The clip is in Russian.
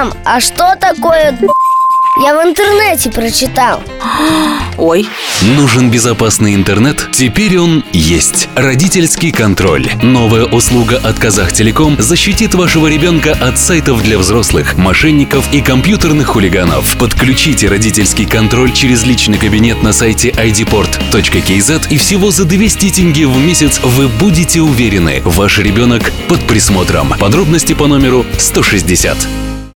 Мам, а что такое? Я в интернете прочитал. Ой. Нужен безопасный интернет? Теперь он есть. Родительский контроль. Новая услуга от Казахтелеком защитит вашего ребенка от сайтов для взрослых, мошенников и компьютерных хулиганов. Подключите родительский контроль через личный кабинет на сайте idport.kz, и всего за 200 тенге в месяц вы будете уверены, ваш ребенок под присмотром. Подробности по номеру 160.